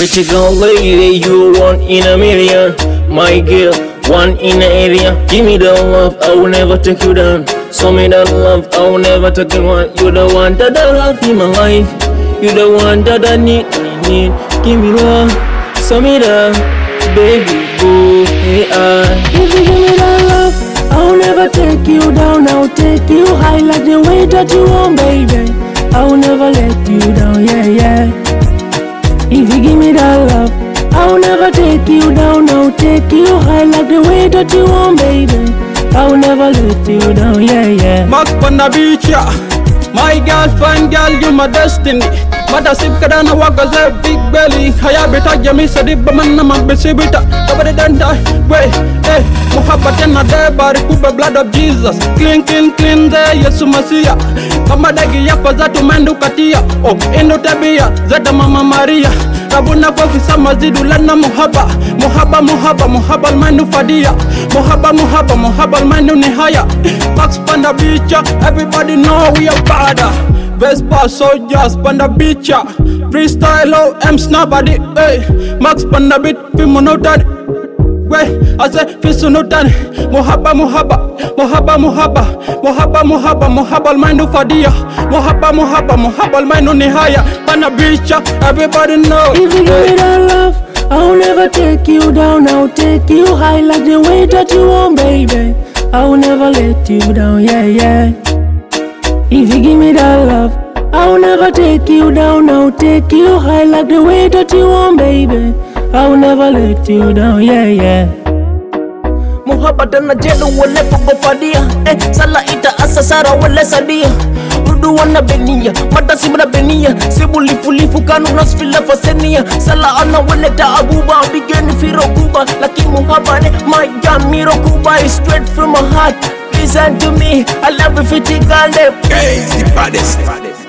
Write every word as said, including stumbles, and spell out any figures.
pretty girl lady, you one in a million. My girl, one in the area. Give me the love, I will never take you down. Show me the love, I will never take you down. You the one that I love in my life. You the one that I need, I need. Give me love, show me the baby boo. Hey, I. If you give me that love, I'll never take you down. I'll take you high like the way that you want, baby. I'll never let you down, yeah, yeah. If you give me that love, I'll never take you down. I'll take you high like the way that you want, baby. I'll never let you down, yeah, yeah. Max Panda Beach, yeah. My girl, fine girl, you my destiny. Mada sip kadana waka ze big belly. Haya beta jami sadibba manna mabisi bita. Nobody don't die, wait, eh. Muhabbat na de bari kuba blood of Jesus. Clean, clean, clean de Yesu Masiya. Kama dagi yapa zatu mendu katia. Oh, inu tabia zeta mama Maria. Rabuna kofi sama zidu lana muhaba. Muhaba, muhaba, muhaba almanu fadia. Muhaba, muhaba, muhaba almanu nihaya. Max Panda Beach, everybody know we are bad. Vespa soldiers, Panda Beach, freestyle O M snabadi, hey. Max Panda Beach, fimu no tani. Wait, I say fisu no tani. Muhaba, muhaba, muhaba, muhaba, muhaba, muhaba, muhaba almanu fadia. Muhaba, muhaba, muhaba almanu nihaya. Panda Beach, everybody know. If you give me that love, I'll never take you down. I'll take you high like the way that you want, baby. I'll never let you down, yeah, yeah. If you give me that love, I'll never take you down. I'll take you high like the way that you want, baby. I'll never let you down, yeah, yeah. Muhabbat na jedu wale fagofadia. Eh, sala ita asasara wale sadia. Rudu wana benia, mata simra benia. Sibu lifu lifu kanu nasfila fasenia. Sala ana wale taabuba, bigeni firo kuba. Laki muhabbane, my jamiro kuba is straight from my heart. Listen to me, I love you fifty girl. Crazy baddest.